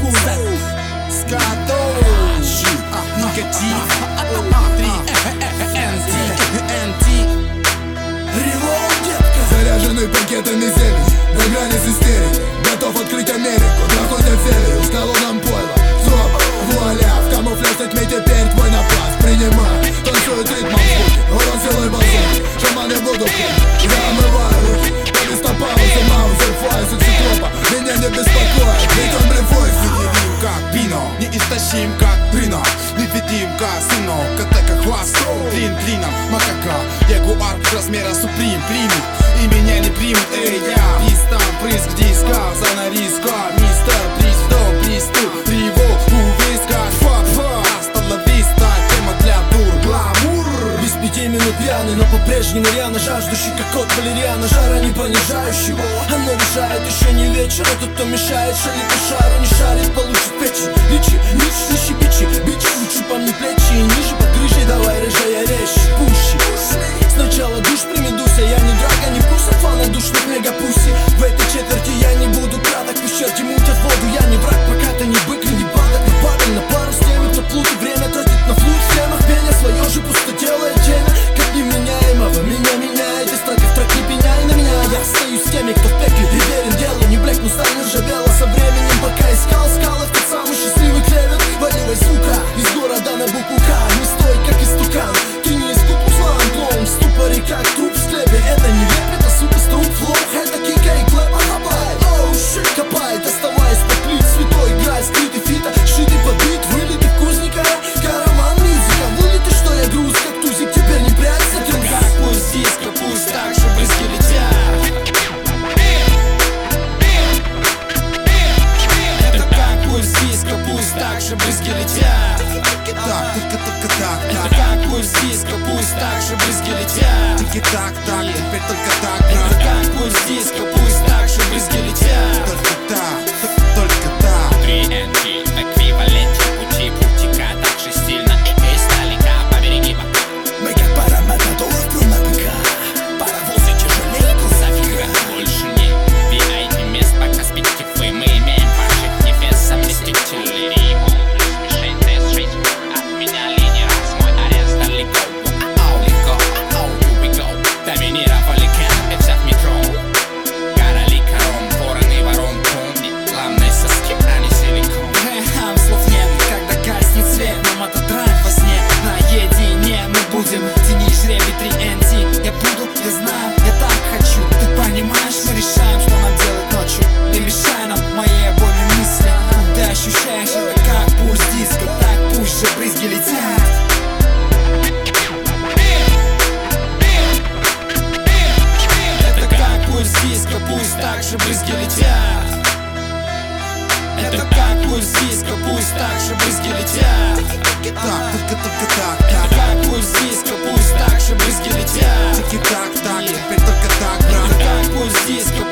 Скато Негатив 3NT Револ, детка. Заряженный пакетами зелень, на грани с истерик. Готов открыть Америку, трахнуть аферы. В колонном пойло, зоба, вуаля. В камуфляж тьме теперь твой напас. Принимай, танцует ритмом звуки. Урон силой базуки, шаманы буду пить. Я омываю руки, по листопаузе, маузер, флай, секситропа. Меня не беспокоит, ведь он блефует. Неявим как пино, неистощим как рынок. Невидим как сынок, как хвостом. Клин клином, макака, ягуар размера суприм. Примут и меня не примут, эй, я пистам, прыск диска, за риска. Мистер, приз в дом, приступ, револ, увиска. Фа-фа, астала виста, тема для дур, гламур. Без 5 минут пьяный, но по-прежнему рьяно жаждущий, как кот валериана. Жара не понижающего, оно решает еще не вечер. А тот, кто мешает, шалит по шару, не шарит, получит печень. Личи, нищи, бичи, бичи, лучше по мне плечи и ниже под крышей, давай рыжая речь. Пущи, сначала душ прими, дуся, я не драга, не вкус от фана душных мегапуси. В этой четверти я не буду краток, пусть черти мутят воду. Я не враг, пока ты не бык, не падок. На падаль, на пару с теми, кто плутает, время тратит на флут в темах. Пеня свое же пусто делает темя, как невменяемого. Меня меняет, из трека в трек не пеняй на меня. Я остаюсь с теми, кто в пекле и верен делу. Не блекну, сталь не ржавела со временем, пока искал скалы. В тот самый счастливый клевер, валивай, сука, из города на букву К. Не стой, как истукан, ты не искуп услан, клоун в ступоре, как труп в склепе. Это не рэп, это сука струп флоу, это кика и клэпа хапай. Оу, щит копай, доставай из-под плит, святой грай, скрытый фита, шитый под бит, вылитый кузника, караван мюзика. Вылитый, что я груз, как тузик, теперь не прячься, тренка. Пусть диско, пусть так же брызги летят. Это как пусть диско, пусть так же брызги летят. Только так. Это как пусть диско, пусть так же брызги летят. Только так, теперь только так. Это как пусть диско, пусть так же брызги летят. Только так. 3NT в эквиваленте пути путика, так же стильно и издалека побереги бока. Мы как пароматадор в ПК, паровозы тяжелее Зафига больше не VIP мест, пока спите вы. Мы имеем ваших небес заместителей. Риму плюс мишень, тест 6. От меня линия раз, мой арест далеко. Легко, here we go. Доминировали кэм и взяв метро. Короли корон, вороны ворон, помни. Главное соски, а не силикон. Слов нет, когда гаснет свет. Нам это драйв во сне, наедине мы будем. Тяни жребий 3NT. Я буду, я знаю, я так хочу. Ты понимаешь, мы решаем, что нам делать ночью. Не мешай нам, моей обоими мысли. Ты ощущаешь это как пульс диска, так пусть же брызги летят. Это как пульс диска, пусть так же брызги летят. Это как пульс диска, пусть так же брызги летят. Только так. Это как пульс диска, пусть так же брызги летят. Теперь только так, Это как пульс диска,